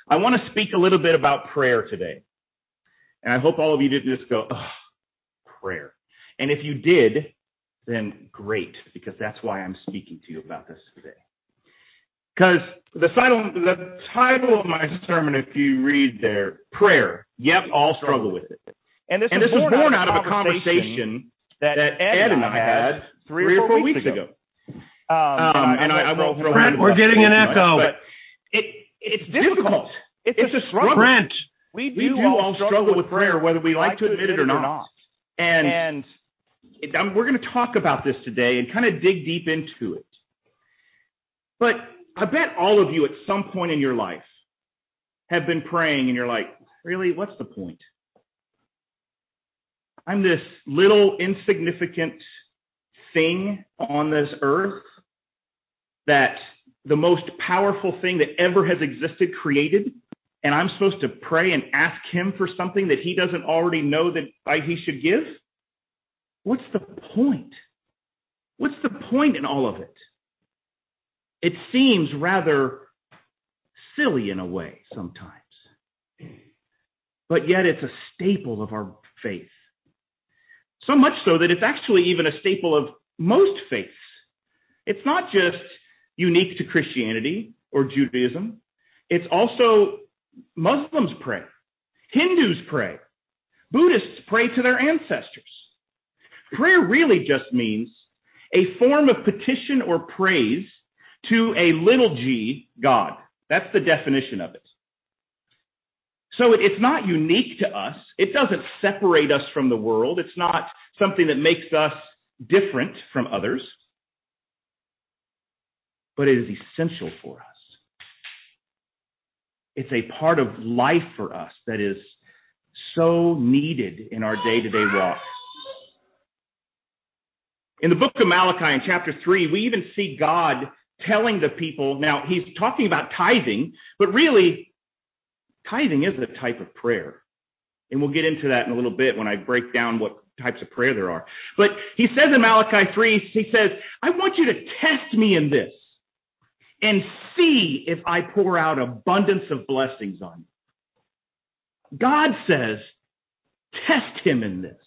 I want to speak a little bit about prayer today. And I hope all of you didn't just go, oh, prayer. And if you did, then great, because that's why I'm speaking to you about this today. Because the title of my sermon, if you read there, prayer, yep, all struggle with it. And this was born out of a conversation that Ed and I had 3 or 4 weeks ago. I won't throw Brent, we're getting an echo. But it's difficult. It's a struggle. Brent, we do all struggle with prayer, whether we like to admit it or not. And we're going to talk about this today and kind of dig deep into it. But I bet all of you at some point in your life have been praying and you're like, really, what's the point? I'm this little insignificant thing on this earth that the most powerful thing that ever has existed created, and I'm supposed to pray and ask him for something that he doesn't already know that he should give? What's the point? What's the point in all of it? It seems rather silly in a way sometimes. But yet it's a staple of our faith. So much so that it's actually even a staple of most faiths. It's not just unique to Christianity or Judaism. It's also Muslims pray. Hindus pray. Buddhists pray to their ancestors. Prayer really just means a form of petition or praise to a little g God. That's the definition of it. So it's not unique to us. It doesn't separate us from the world. It's not something that makes us different from others. But it is essential for us. It's a part of life for us that is so needed in our day-to-day walk. In the book of Malachi in chapter 3, we even see God telling the people, now he's talking about tithing, but really, tithing is a type of prayer. And we'll get into that in a little bit when I break down what types of prayer there are. But he says in Malachi 3, he says, I want you to test me in this and see if I pour out abundance of blessings on you. God says, test him in this.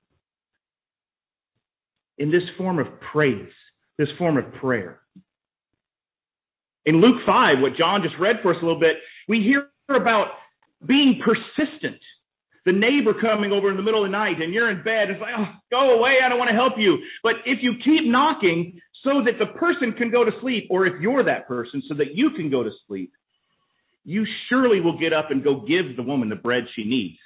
In this form of praise, this form of prayer. In Luke 5, what John just read for us a little bit, we hear about being persistent. The neighbor coming over in the middle of the night and you're in bed. It's like, oh, go away. I don't want to help you. But if you keep knocking so that the person can go to sleep, or if you're that person so that you can go to sleep, you surely will get up and go give the woman the bread she needs.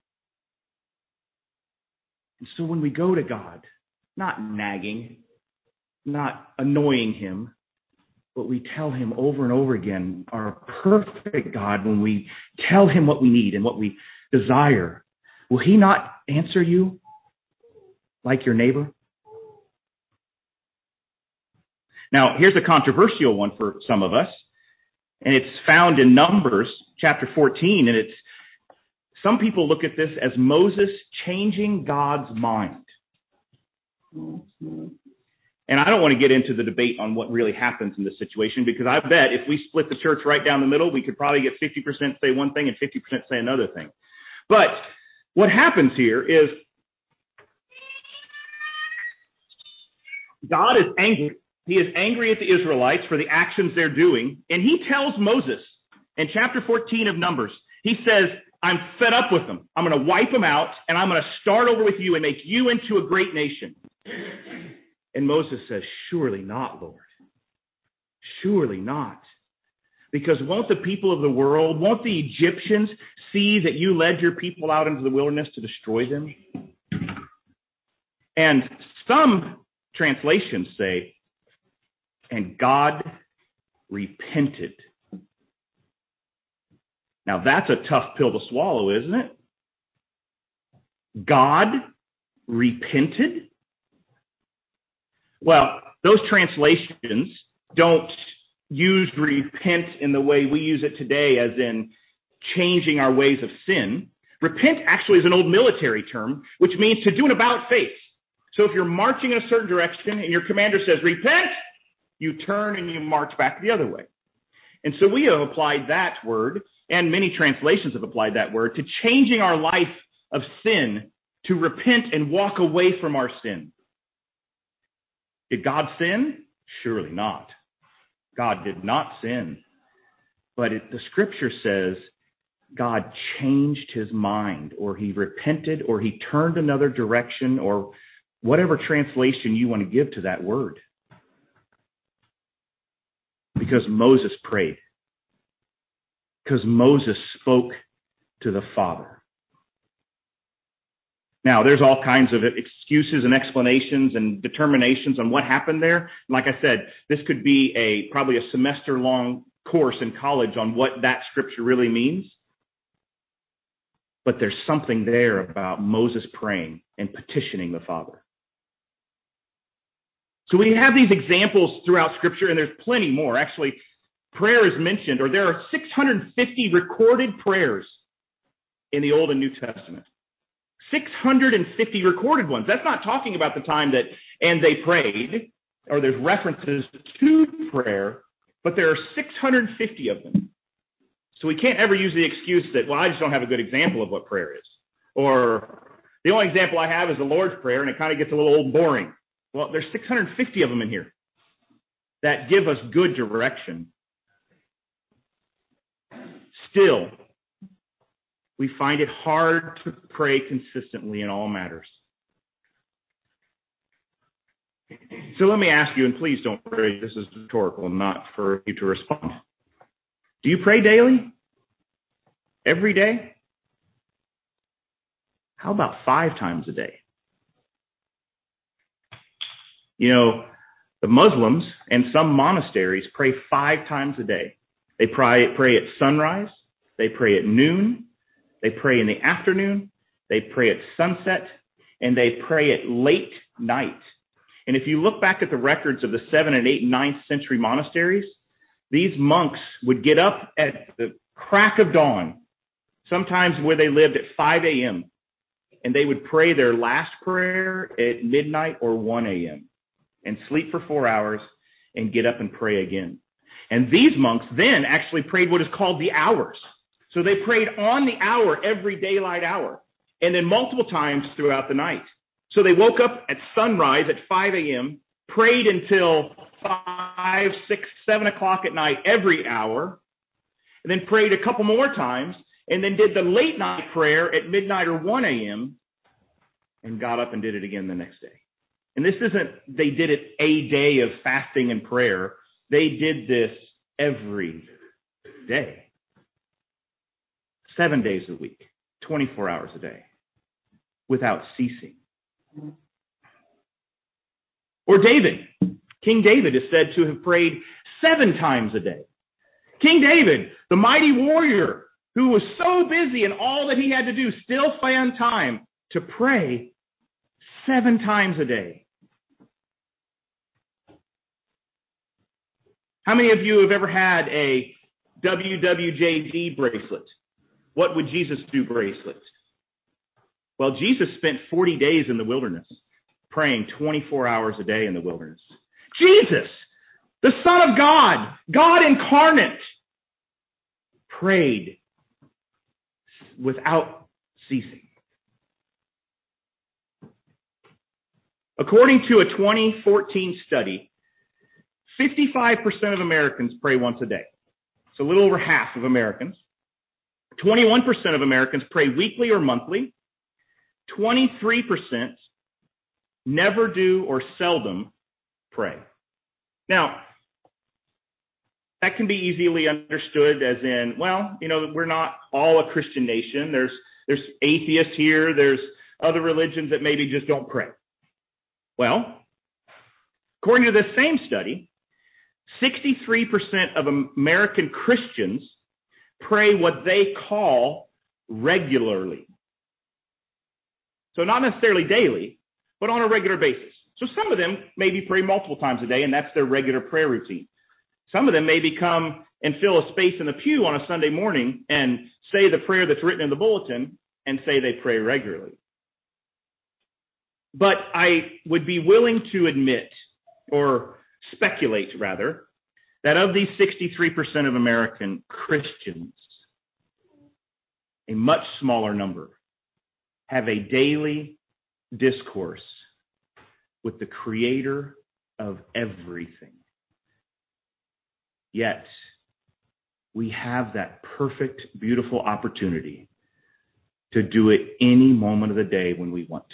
And so when we go to God, not nagging, not annoying him, but we tell him over and over again, our perfect God, when we tell him what we need and what we desire, will he not answer you like your neighbor? Now, here's a controversial one for some of us, and it's found in Numbers chapter 14, and some people look at this as Moses changing God's mind. And I don't want to get into the debate on what really happens in this situation, because I bet if we split the church right down the middle, we could probably get 50% say one thing and 50% say another thing. But what happens here is God is angry. He is angry at the Israelites for the actions they're doing. And he tells Moses in chapter 14 of Numbers, he says, I'm fed up with them. I'm going to wipe them out, and I'm going to start over with you and make you into a great nation. And Moses says, surely not, Lord. Surely not. Because won't the people of the world, won't the Egyptians see that you led your people out into the wilderness to destroy them? And some translations say, and God repented. Now that's a tough pill to swallow, isn't it? God repented? Well, those translations don't use repent in the way we use it today, as in changing our ways of sin. Repent actually is an old military term, which means to do an about face. So if you're marching in a certain direction and your commander says, repent, you turn and you march back the other way. And so we have applied that word and many translations have applied that word, to changing our life of sin to repent and walk away from our sin. Did God sin? Surely not. God did not sin. But the scripture says God changed his mind, or he repented, or he turned another direction, or whatever translation you want to give to that word. Because Moses prayed. Because Moses spoke to the Father. Now, there's all kinds of excuses and explanations and determinations on what happened there. Like I said, this could be probably a semester-long course in college on what that scripture really means. But there's something there about Moses praying and petitioning the Father. So we have these examples throughout Scripture, and there's plenty more. Actually, prayer is mentioned, or there are 650 recorded prayers in the Old and New Testament. 650 recorded ones. That's not talking about the time that, and they prayed, or there's references to prayer, but there are 650 of them. So we can't ever use the excuse that, well, I just don't have a good example of what prayer is. Or the only example I have is the Lord's Prayer, and it kind of gets a little old and boring. Well, there's 650 of them in here that give us good direction. Still, we find it hard to pray consistently in all matters. So let me ask you, and please don't worry, this is rhetorical, not for you to respond. Do you pray daily? Every day? How about 5 times a day? You know, the Muslims and some monasteries pray 5 times a day. They pray at sunrise. They pray at noon. They pray in the afternoon. They pray at sunset. And they pray at late night. And if you look back at the records of the 7th and 8th and 9th century monasteries, these monks would get up at the crack of dawn, sometimes where they lived at 5 a.m., and they would pray their last prayer at midnight or 1 a.m. and sleep for 4 hours and get up and pray again. And these monks then actually prayed what is called the hours. So they prayed on the hour, every daylight hour, and then multiple times throughout the night. So they woke up at sunrise at 5 a.m., prayed until 5, 6, 7 o'clock at night every hour, and then prayed a couple more times, and then did the late night prayer at midnight or 1 a.m., and got up and did it again the next day. And this isn't, they did it a day of fasting and prayer. They did this every day. 7 days a week, 24 hours a day, without ceasing. Or David. King David is said to have prayed 7 times a day. King David, the mighty warrior who was so busy in all that he had to do, still found time to pray 7 times a day. How many of you have ever had a WWJD bracelet? What would Jesus do bracelet? Well, Jesus spent 40 days in the wilderness, praying 24 hours a day in the wilderness. Jesus, the Son of God, God incarnate, prayed without ceasing. According to a 2014 study, 55% of Americans pray once a day. It's a little over half of Americans. 21% of Americans pray weekly or monthly. 23% never do or seldom pray. Now, that can be easily understood as in, well, you know, we're not all a Christian nation. There's atheists here. There's other religions that maybe just don't pray. Well, according to this same study, 63% of American Christians pray what they call regularly. So not necessarily daily, but on a regular basis. So some of them maybe pray multiple times a day, and that's their regular prayer routine. Some of them maybe come and fill a space in the pew on a Sunday morning and say the prayer that's written in the bulletin and say they pray regularly. But I would be willing to admit, or speculate rather, that of these 63% of American Christians, a much smaller number, have a daily discourse with the Creator of everything. Yet, we have that perfect, beautiful opportunity to do it any moment of the day when we want to.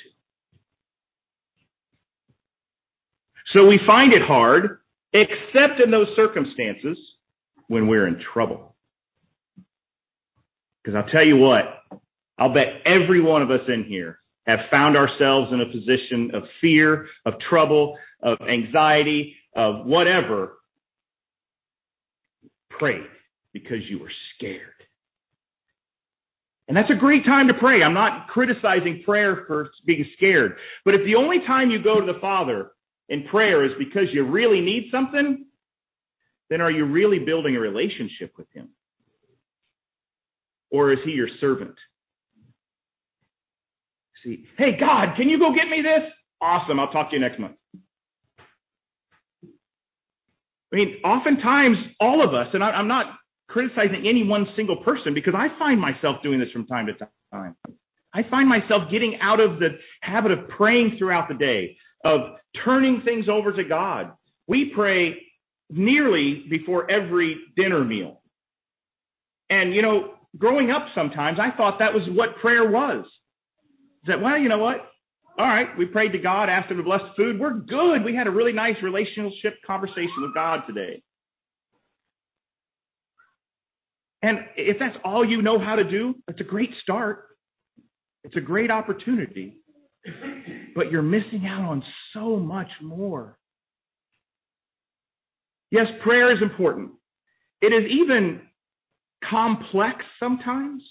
So we find it hard, except in those circumstances when we're in trouble. Because I'll tell you what, I'll bet every one of us in here have found ourselves in a position of fear, of trouble, of anxiety, of whatever. Pray because you were scared. And that's a great time to pray. I'm not criticizing prayer for being scared. But if the only time you go to the Father in prayer is because you really need something, then are you really building a relationship with Him? Or is He your servant? See, hey, God, can you go get me this? Awesome, I'll talk to you next month. I mean, oftentimes, all of us, and I'm not criticizing any one single person, because I find myself doing this from time to time. I find myself getting out of the habit of praying throughout the day, of turning things over to God. We pray nearly before every dinner meal. And, growing up sometimes, I thought that was what prayer was. That, well, you know what? All right, we prayed to God, asked Him to bless the food. We're good. We had a really nice relationship conversation with God today. And if that's all you know how to do, that's a great start. It's a great opportunity. But you're missing out on so much more. Yes, prayer is important. It is even complex sometimes.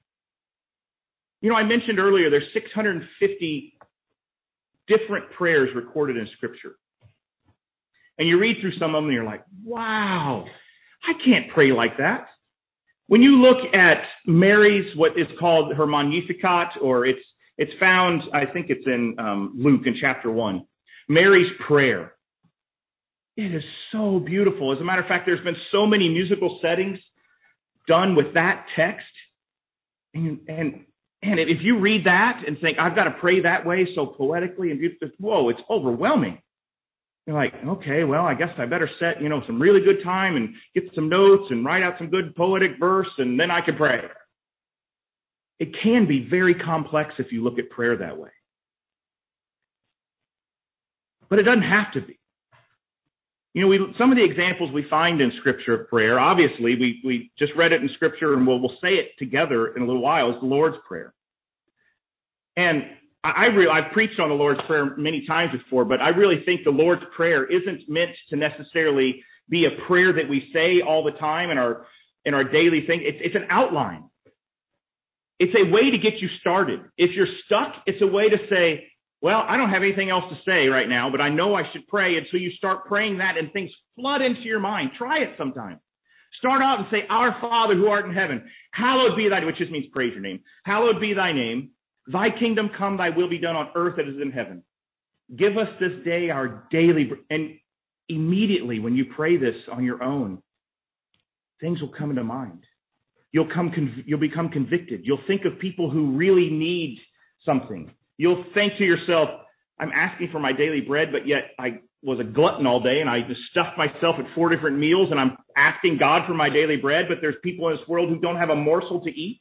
I mentioned earlier there's 650 different prayers recorded in Scripture. And you read through some of them and you're like, wow, I can't pray like that. When you look at Mary's, what is called her Magnificat, or it's found, I think it's in Luke in chapter 1, Mary's prayer. It is so beautiful. As a matter of fact, there's been so many musical settings done with that text. And if you read that and think, I've got to pray that way so poetically and beautifully, whoa, it's overwhelming. You're like, okay, well, I guess I better set, some really good time and get some notes and write out some good poetic verse, and then I can pray. It can be very complex if you look at prayer that way. But it doesn't have to be. Some of the examples we find in Scripture of prayer, obviously, we just read it in Scripture, and we'll say it together in a little while, is the Lord's Prayer. And I've preached on the Lord's Prayer many times before, but I really think the Lord's Prayer isn't meant to necessarily be a prayer that we say all the time in our daily thing. It's an outline. It's a way to get you started. If you're stuck, it's a way to say, well, I don't have anything else to say right now, but I know I should pray. And so you start praying that and things flood into your mind. Try it sometime. Start out and say, Our Father who art in heaven, hallowed be thy name, which just means praise your name. Hallowed be thy name. Thy kingdom come, thy will be done on earth as it is in heaven. Give us this day our daily, and immediately when you pray this on your own, things will come into mind. You'll become convicted. You'll think of people who really need something. You'll think to yourself, I'm asking for my daily bread, but yet I was a glutton all day and I just stuffed myself at 4 different meals and I'm asking God for my daily bread, but there's people in this world who don't have a morsel to eat.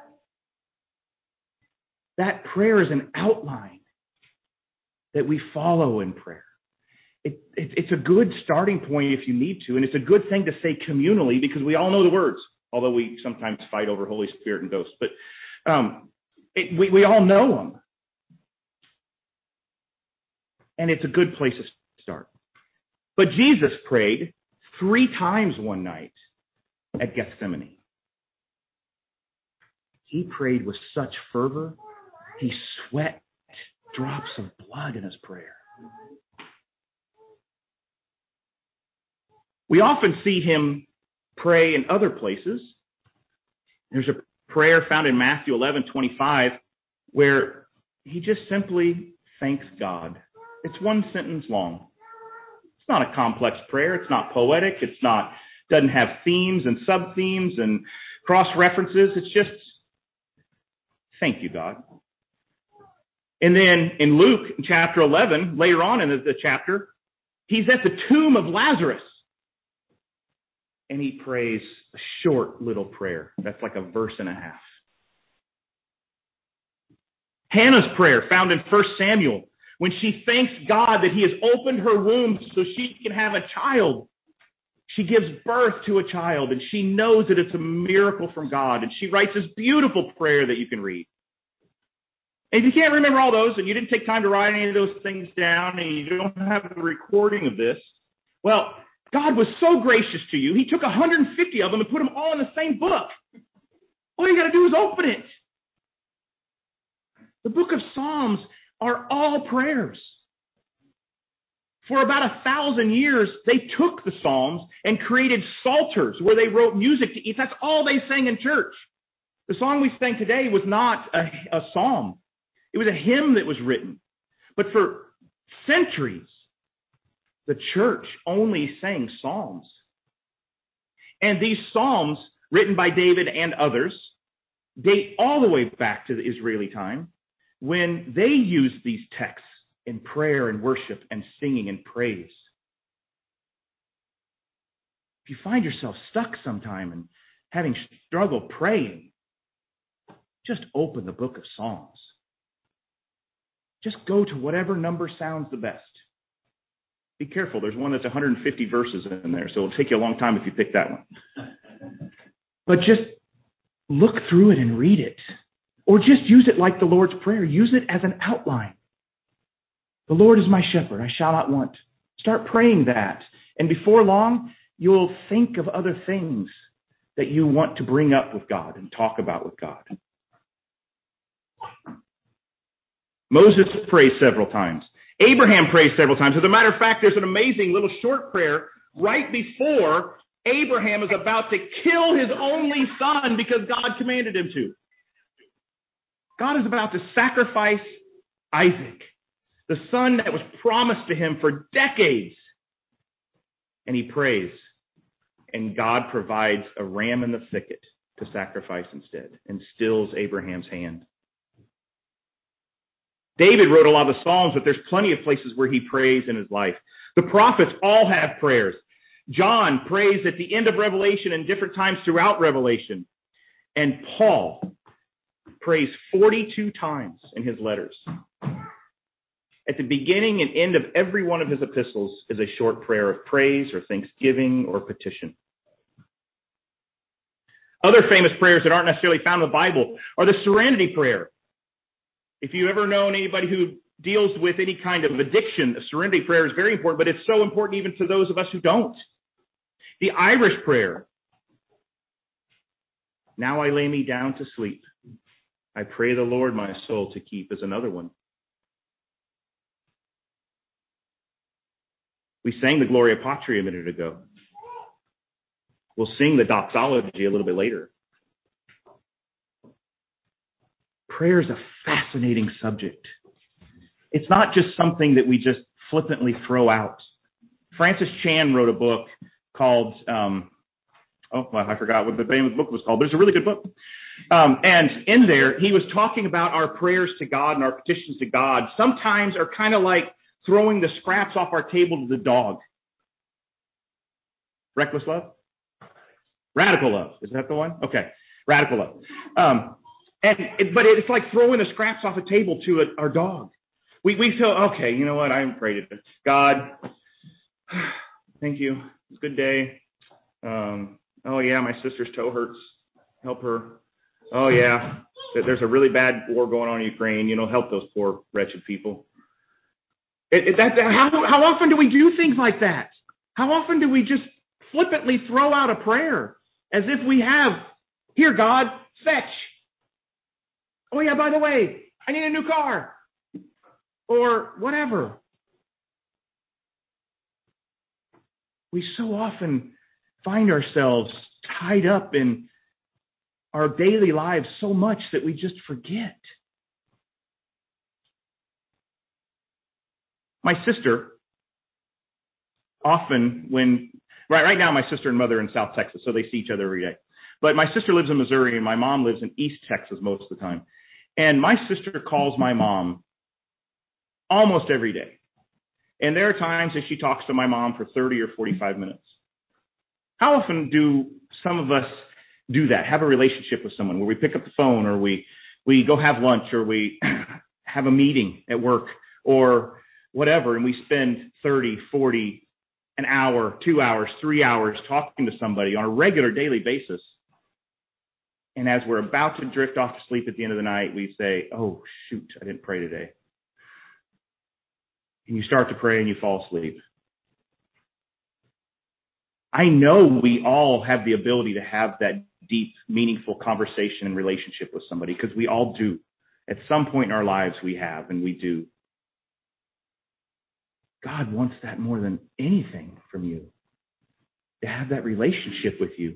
That prayer is an outline that we follow in prayer. It's a good starting point if you need to, and it's a good thing to say communally because we all know the words, although we sometimes fight over Holy Spirit and ghosts. But we all know them. And it's a good place to start. But Jesus prayed 3 times one night at Gethsemane. He prayed with such fervor, he sweat drops of blood in his prayer. We often see him pray in other places. There's a prayer found in Matthew 11:25 where he just simply thanks God. It's 1 sentence long. It's not a complex prayer. It's not poetic. Doesn't have themes and sub-themes and cross-references. It's just Thank you, God. And then in Luke chapter 11, later on in the chapter, he's at the tomb of Lazarus. And he prays a short little prayer. That's like a verse and a half. Hannah's prayer, found in 1 Samuel, when she thanks God that he has opened her womb so she can have a child. She gives birth to a child, and she knows that it's a miracle from God. And she writes this beautiful prayer that you can read. And if you can't remember all those, and you didn't take time to write any of those things down, and you don't have a recording of this, well, God was so gracious to you, he took 150 of them and put them all in the same book. All you got to do is open it. The book of Psalms are all prayers. For about 1,000 years, they took the Psalms and created psalters where they wrote music to eat. That's all they sang in church. The song we sang today was not a psalm. It was a hymn that was written. But for centuries, the church only sang psalms. And these psalms, written by David and others, date all the way back to the Israeli time when they used these texts in prayer and worship and singing and praise. If you find yourself stuck sometime and having struggle praying, just open the book of Psalms. Just go to whatever number sounds the best. Be careful. There's one that's 150 verses in there, so it'll take you a long time if you pick that one. But just look through it and read it. Or just use it like the Lord's Prayer. Use it as an outline. The Lord is my shepherd, I shall not want. Start praying that. And before long, you'll think of other things that you want to bring up with God and talk about with God. Moses prays several times. Abraham prays several times. As a matter of fact, there's an amazing little short prayer right before Abraham is about to kill his only son because God commanded him to. God is about to sacrifice Isaac, the son that was promised to him for decades. And he prays, and God provides a ram in the thicket to sacrifice instead and stills Abraham's hand. David wrote a lot of the Psalms, but there's plenty of places where he prays in his life. The prophets all have prayers. John prays at the end of Revelation and different times throughout Revelation. And Paul prays 42 times in his letters. At the beginning and end of every one of his epistles is a short prayer of praise or thanksgiving or petition. Other famous prayers that aren't necessarily found in the Bible are the Serenity Prayer. If you've ever known anybody who deals with any kind of addiction, the Serenity Prayer is very important, but it's so important even to those of us who don't. The Irish Prayer. Now I lay me down to sleep. I pray the Lord my soul to keep is another one. We sang the Gloria Patri a minute ago. We'll sing the doxology a little bit later. Prayer is a fascinating subject. It's not just something that we just flippantly throw out. Francis Chan wrote a book called, I forgot what the name of the book was called, but it's a really good book. And in there, he was talking about our prayers to God and our petitions to God sometimes are kind of like throwing the scraps off our table to the dog. Reckless love? Radical love. Is that the one? Okay. Radical love. But it's like throwing the scraps off a table to our dog. We feel, okay, you know what? I haven't prayed it. God, thank you. It's a good day. Oh, yeah, my sister's toe hurts. Help her. Oh, yeah, there's a really bad war going on in Ukraine. Help those poor, wretched people. How often do we do things like that? How often do we just flippantly throw out a prayer as if we have, here, God, fetch. Oh, yeah, by the way, I need a new car. Or whatever. We so often find ourselves tied up in our daily lives so much that we just forget. My sister, often right now my sister and mother are in South Texas, so they see each other every day. But my sister lives in Missouri and my mom lives in East Texas most of the time. And my sister calls my mom almost every day. And there are times that she talks to my mom for 30 or 45 minutes. How often do some of us do that, have a relationship with someone where we pick up the phone, or we go have lunch, or we have a meeting at work or whatever, and we spend 30, 40, an hour, 2 hours, 3 hours talking to somebody on a regular daily basis. And as we're about to drift off to sleep at the end of the night, we say, oh, shoot, I didn't pray today. And you start to pray and you fall asleep. I know we all have the ability to have that deep, meaningful conversation and relationship with somebody, because we all do. At some point in our lives, we have, and we do. God wants that more than anything from you, to have that relationship with you.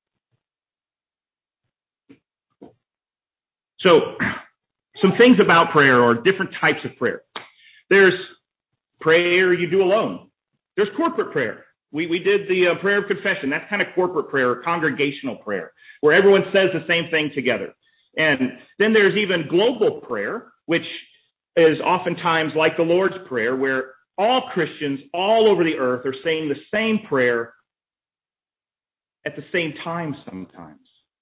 So, some things about prayer, or different types of prayer. There's prayer you do alone. There's corporate prayer. We did the prayer of confession. That's kind of corporate prayer, or congregational prayer, where everyone says the same thing together. And then there's even global prayer, which is oftentimes like the Lord's Prayer, where all Christians all over the earth are saying the same prayer at the same time sometimes.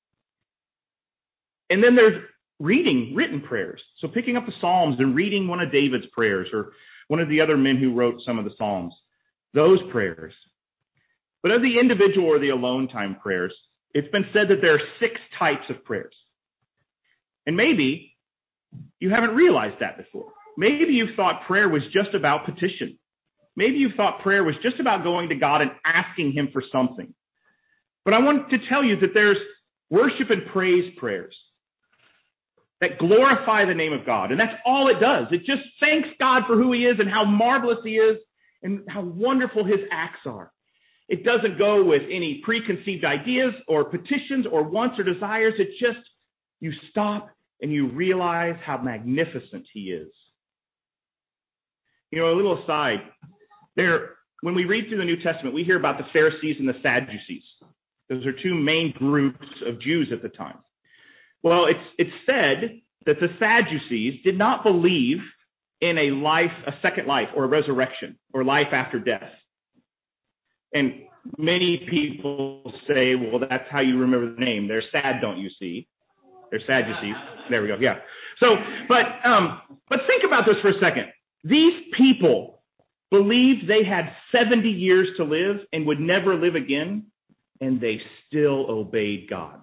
And then there's reading written prayers. So picking up the Psalms and reading one of David's prayers, or one of the other men who wrote some of the Psalms, those prayers. But of the individual or the alone time prayers, it's been said that there are 6 types of prayers. And maybe you haven't realized that before. Maybe you thought prayer was just about petition. Maybe you thought prayer was just about going to God and asking him for something. But I want to tell you that there's worship and praise prayers that glorify the name of God. And that's all it does. It just thanks God for who he is and how marvelous he is and how wonderful his acts are. It doesn't go with any preconceived ideas or petitions or wants or desires. It just, you stop and you realize how magnificent he is. You know, a little aside, when we read through the New Testament, we hear about the Pharisees and the Sadducees. Those are 2 main groups of Jews at the time. Well, it's said that the Sadducees did not believe in a second life, or a resurrection, or life after death. And many people say, well, that's how you remember the name. They're sad, don't you see? They're Sadducees. There we go. Yeah. So, but think about this for a second. These people believed they had 70 years to live and would never live again, and they still obeyed God.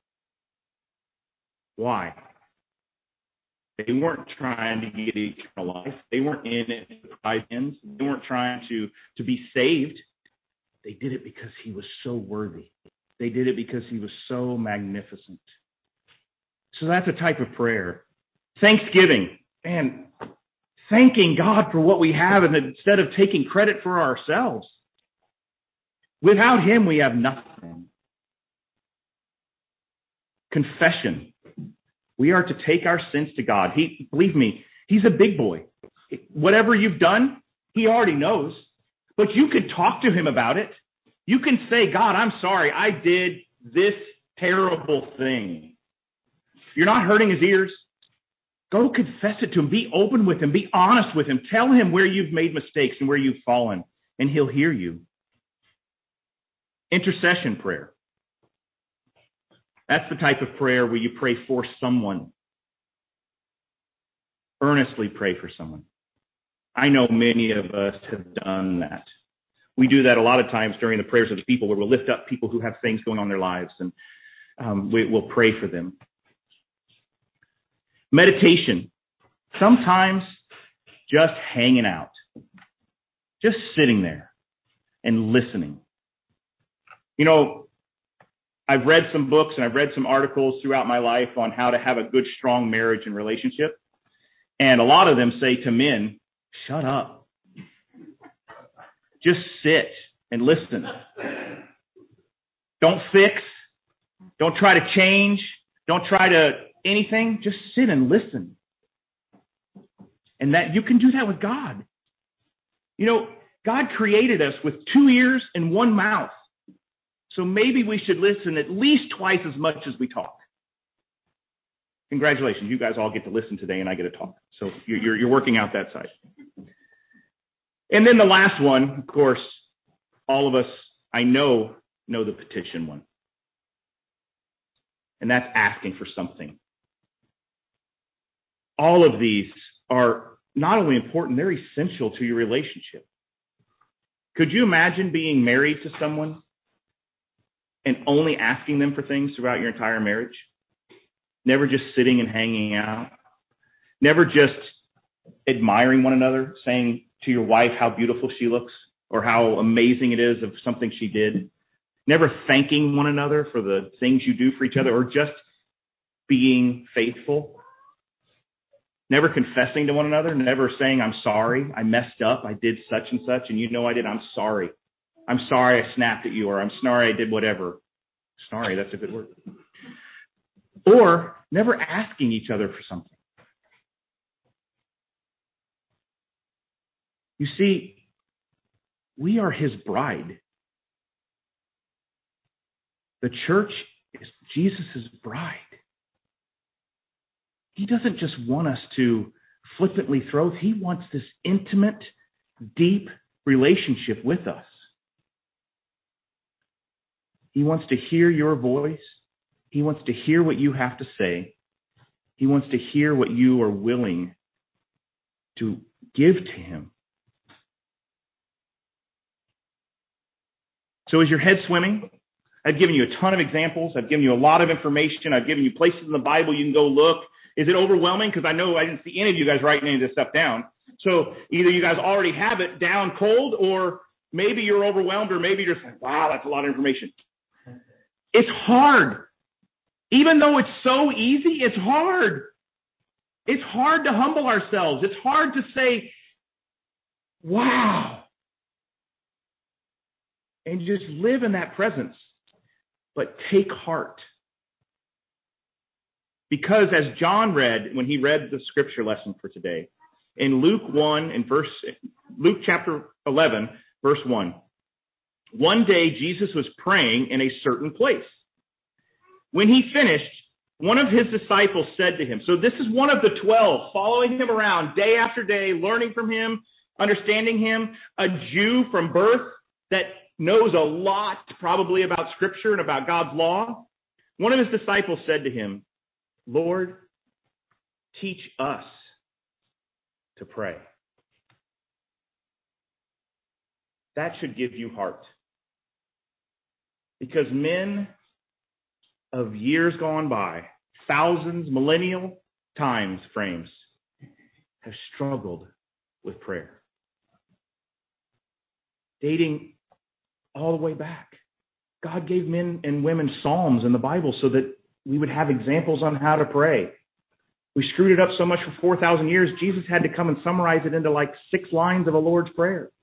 Why? They weren't trying to get eternal life. They weren't in it to prize ends. They weren't trying to be saved. They did it because he was so worthy. They did it because he was so magnificent. So that's a type of prayer. Thanksgiving. Man, thanking God for what we have, and instead of taking credit for ourselves. Without him, we have nothing. Confession. We are to take our sins to God. Believe me, he's a big boy. Whatever you've done, he already knows. But you could talk to him about it. You can say, God, I'm sorry. I did this terrible thing. You're not hurting his ears. Go confess it to him. Be open with him. Be honest with him. Tell him where you've made mistakes and where you've fallen, and he'll hear you. Intercession prayer. That's the type of prayer where you pray for someone. Earnestly pray for someone. I know many of us have done that. We do that a lot of times during the prayers of the people, where we'll lift up people who have things going on in their lives, and we'll pray for them. Meditation. Sometimes just hanging out. Just sitting there and listening. You know, I've read some books and I've read some articles throughout my life on how to have a good, strong marriage and relationship. And a lot of them say to men, shut up. Just sit and listen. Don't fix. Don't try to change. Don't try to anything. Just sit and listen. And that you can do that with God. You know, God created us with 2 ears and 1 mouth. So maybe we should listen at least twice as much as we talk. Congratulations. You guys all get to listen today and I get to talk. So you're working out that side. And then the last one, of course, all of us, I know the petition one. And that's asking for something. All of these are not only important, they're essential to your relationship. Could you imagine being married to someone and only asking them for things throughout your entire marriage? Never just sitting and hanging out. Never just admiring one another, saying to your wife how beautiful she looks or how amazing it is of something she did. Never thanking one another for the things you do for each other or just being faithful. Never confessing to one another, never saying, I'm sorry, I messed up, I did such and such, and you know I did, I'm sorry. I'm sorry I snapped at you, or I'm sorry I did whatever. Sorry, that's a good word. Or never asking each other for something. You see, we are his bride. The church is Jesus' bride. He doesn't just want us to flippantly throw. He wants this intimate, deep relationship with us. He wants to hear your voice. He wants to hear what you have to say. He wants to hear what you are willing to give to him. So is your head swimming? I've given you a ton of examples. I've given you a lot of information. I've given you places in the Bible you can go look. Is it overwhelming? Because I know I didn't see any of you guys writing any of this stuff down. So either you guys already have it down cold, or maybe you're overwhelmed, or maybe you're just like, wow, that's a lot of information. It's hard. Even though it's so easy, it's hard. It's hard to humble ourselves. It's hard to say, wow, and just live in that presence. But take heart. Because as John read, when he read the scripture lesson for today, in Luke chapter 11, verse 1, one day Jesus was praying in a certain place. When he finished, one of his disciples said to him, so this is one of the 12 following him around day after day, learning from him, understanding him, a Jew from birth that knows a lot probably about scripture and about God's law. One of his disciples said to him, Lord, teach us to pray. That should give you heart. Because men of years gone by, thousands, millennial times frames, have struggled with prayer. Dating all the way back. God gave men and women psalms in the Bible so that we would have examples on how to pray. We screwed it up so much for 4,000 years, Jesus had to come and summarize it into like 6 lines of a Lord's Prayer.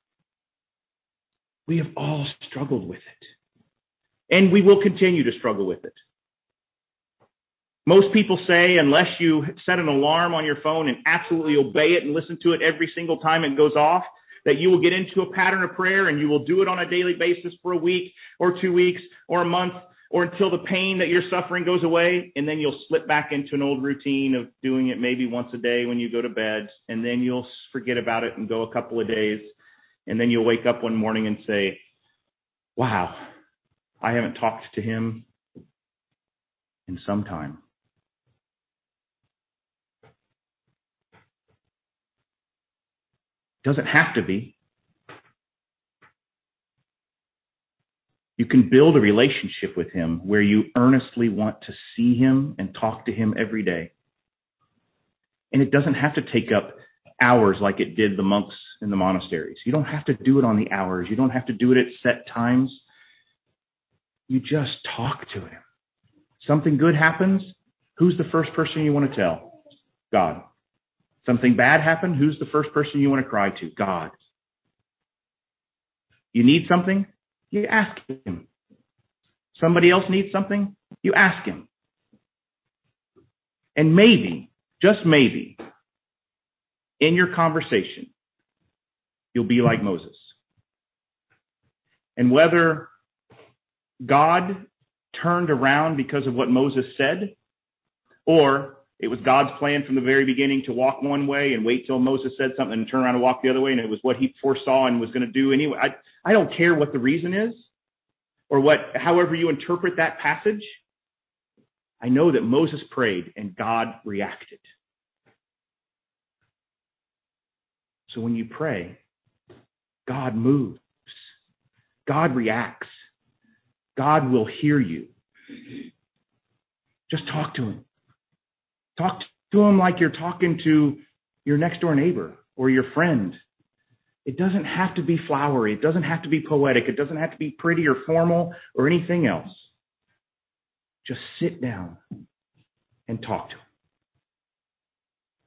We have all struggled with it. And we will continue to struggle with it. Most people say, unless you set an alarm on your phone and absolutely obey it and listen to it every single time it goes off, that you will get into a pattern of prayer and you will do it on a daily basis for a week or 2 weeks or a month or until the pain that you're suffering goes away, and then you'll slip back into an old routine of doing it maybe once a day when you go to bed, and then you'll forget about it and go a couple of days, and then you'll wake up one morning and say, wow, I haven't talked to him in some time. Doesn't have to be. You can build a relationship with him where you earnestly want to see him and talk to him every day. And it doesn't have to take up hours like it did the monks in the monasteries. You don't have to do it on the hours. You don't have to do it at set times. You just talk to him. Something good happens. Who's the first person you want to tell? God. Something bad happened. Who's the first person you want to cry to? God. You need something? You ask him. Somebody else needs something? You ask him. And maybe, just maybe, in your conversation, you'll be like Moses. And whether God turned around because of what Moses said, Or it was God's plan from the very beginning to walk one way and wait till Moses said something and turn around and walk the other way, and it was what he foresaw and was going to do anyway. I don't care what the reason is or however you interpret that passage. I know that Moses prayed and God reacted. So when you pray, God moves. God reacts. God will hear you. Just talk to him. Talk to him like you're talking to your next door neighbor or your friend. It doesn't have to be flowery. It doesn't have to be poetic. It doesn't have to be pretty or formal or anything else. Just sit down and talk to him.